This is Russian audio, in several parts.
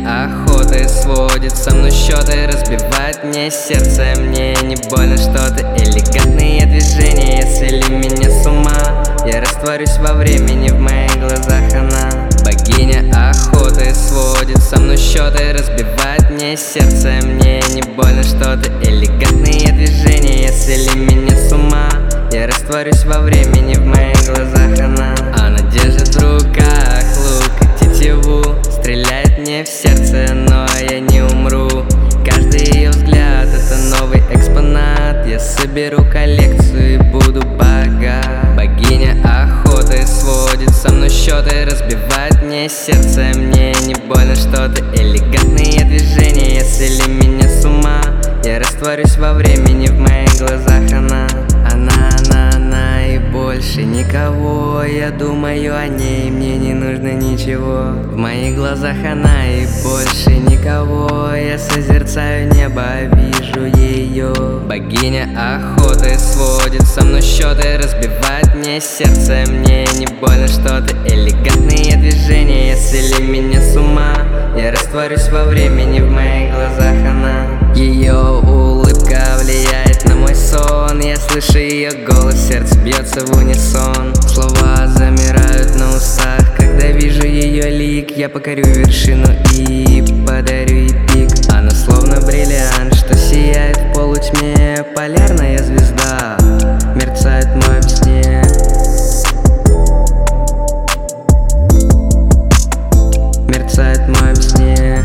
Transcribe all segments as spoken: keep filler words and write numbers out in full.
охотой сводит со мной счеты, разбивает мне сердце, мне не больно что-то. Элегантные движения свели меня с ума. Я растворюсь во времени, в моих глазах она. Богиня охоты сводит со мной счеты, разбивает мне сердце, мне не больно что-то. Элегантные движения свели меня с ума. Я растворюсь во времени, в моих глазах она. Она держит в руках лук и тетиву, стреляет мне в сердце, но я не умру. Каждый ее взгляд — это новый экспонат. Я соберу коллекцию и буду богат. Богиня охоты сводит со мной счеты, разбивает мне сердце, мне не больно что-то. Элегантные движения свели меня с ума. Я растворюсь во времени, в моих глазах она. Она, она, она и больше никого. Я думаю о ней, мне не нужно ничего. В моих глазах она и больше никого. Я созерцаю небо, вижу ее. Богиня охоты сводит со мной счеты, разбивает мне сердце, мне не больно что-то. Элегантные движения свели меня с ума. Я растворюсь во времени, в моих глазах она. Ее улыбка влияет на мой сон. Я слышу ее голос, сердце бьется в унисон. Слова замирают на устах, когда вижу ее лик. Я покорю вершину и подарю ей пик. Она словно бриллиант, что сияет в полутьме. Полярная звезда мерцает в моем сне. Мерцает в моем сне.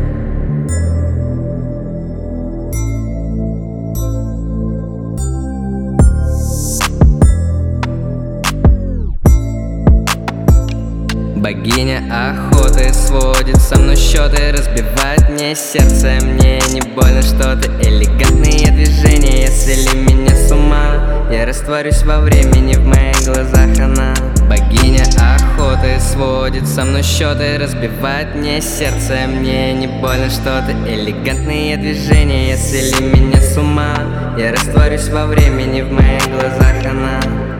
Богиня охоты сводит со мной счеты, разбивает мне сердце, мне не больно что-то. Элегантные движения свели меня с ума. Я растворюсь во времени, в моих глазах она. Богиня охоты сводит со мной счеты, разбивает мне сердце, мне не больно что-то. Элегантные движения свели меня с ума. Я растворюсь во времени, в моих глазах она.